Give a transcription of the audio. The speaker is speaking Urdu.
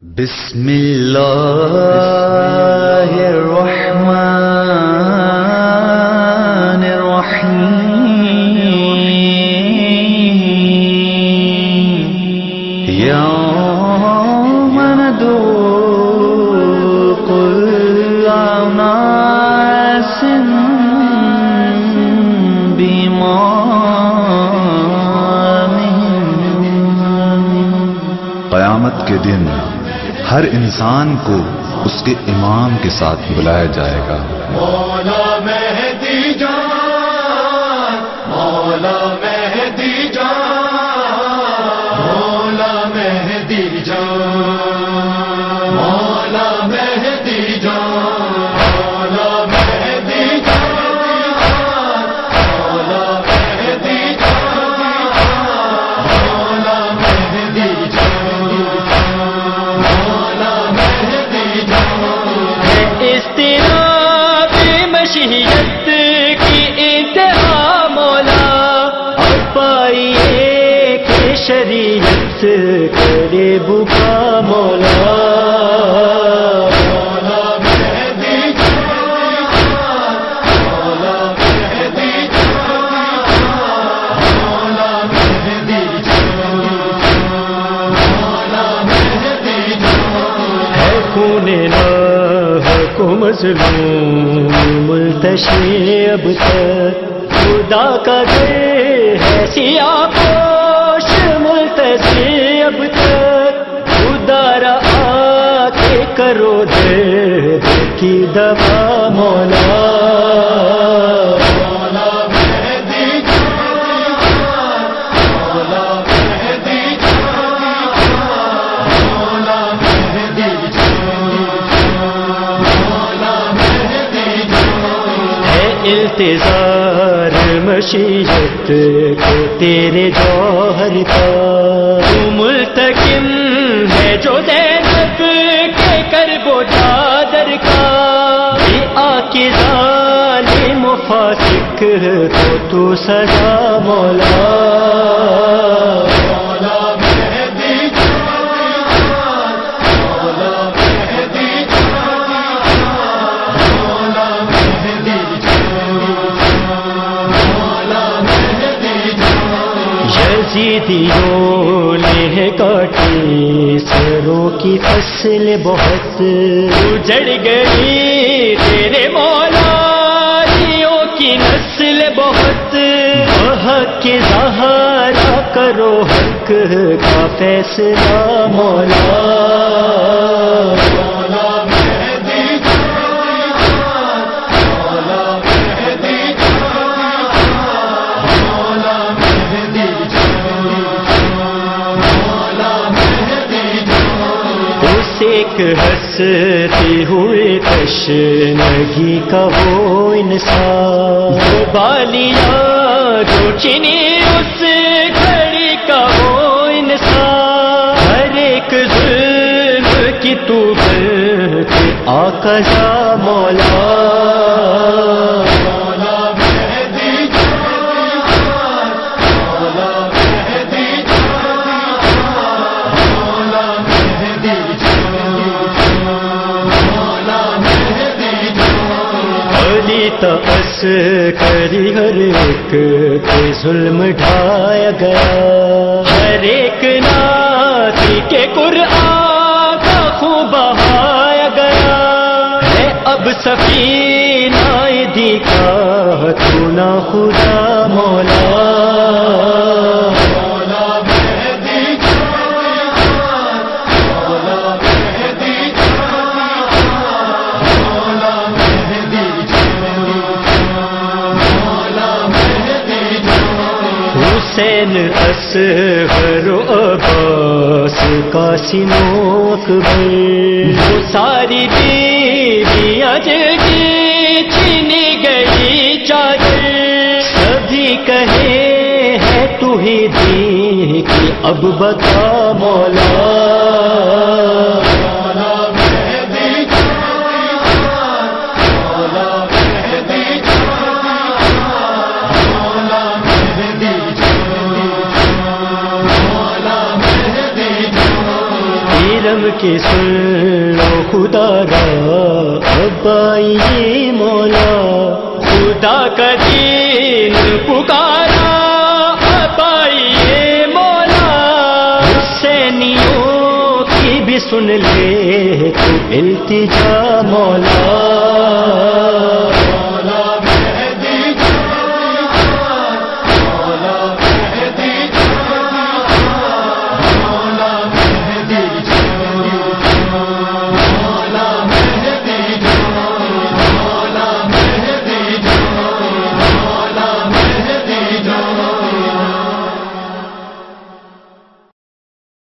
بسم اللہ الرحمن الرحیم یوم ندعو کل اناس بإمامہم، قیامت کے دن ہر انسان کو اس کے امام کے ساتھ بلایا جائے گا۔ مولا مہدی جان، مولا مہدی جان، مولا مہدی جان، مولا مہدی جان، مولا مہدی جان، مولا مہدی جان، مولا مہدی استراب مشیت کی انتہا مولا، پائیے کہ شریعت کرے بکا مولا۔ مولا مہدی جان، مولا مہدی جان، مولا مہدی جان، مولا مہدی جان، ہے خون کو مظلوم ملتشی اب تک، خدا کا گھر ہے سیاہ پوش ملتشی اب تک، خدا رہا کے کرو درد کی دوا مولا۔ مولا مہدی جان، مولا مہدی جان، مولا مہدی جان، ہے التزار مشیت کو تیرے جوہر کا، تو ملتقم ہے جو زینب کے کرب و چادر کا، یہ آکے ظالم و فاسق کو تو سزا مولا۔ مولا مہدی جان، مولا مہدی جان، مولا مہدی جان، مولا مہدی جان، یزیدیوں نے ہے کاٹی سروں کی فصل بہت، اجڑ گئی تیرے مولاریوں کی نسل بہت، حق کے ظاہرہ کرو حق کا فیصلہ مولا۔ مولا مہدی جان، مولا مہدی جان، مولا مہدی جان، مولا مہدی جان، اس ایک ہنستے ہوئے تشنگی کا وہ انسان، وہ بالیاں جو چنی اس گھڑی کا وہ انسان، ہر ایک ظلم کی تو بلکہ آقا جا مولا۔ مولا مہدی جان، مولا مہدی جان، مولا مہدی جان، مولا مہدی جان، علی تأس کری ہر ایک پہ ظلم ڈھایا گیا، ہر ایک ناتی کے قرآن کا خوب بہایا گیا، ہے اب سفینہ دی کا تو نہ خدا مولا۔ مولا مہدی جان، مولا مہدی جان، مولا مہدی جان، مولا مہدی جان، حسین اصغر و عباس قاسم و اکبر، وہ ساری بیویاں جن کی چھینی گئی چادر، سبھی کہے ہے تو ہی دی کہ اب بتا مولا۔ مولا مہدی جان، مولا مہدی جان، مولا مہدی جان، مولا مہدی جان، کی سن لو خدا را اب آئیے مولا، خدا کا دین پکارا اب آئیے مولا، حسینیوں کی بھی سن لے تو التجا مولا۔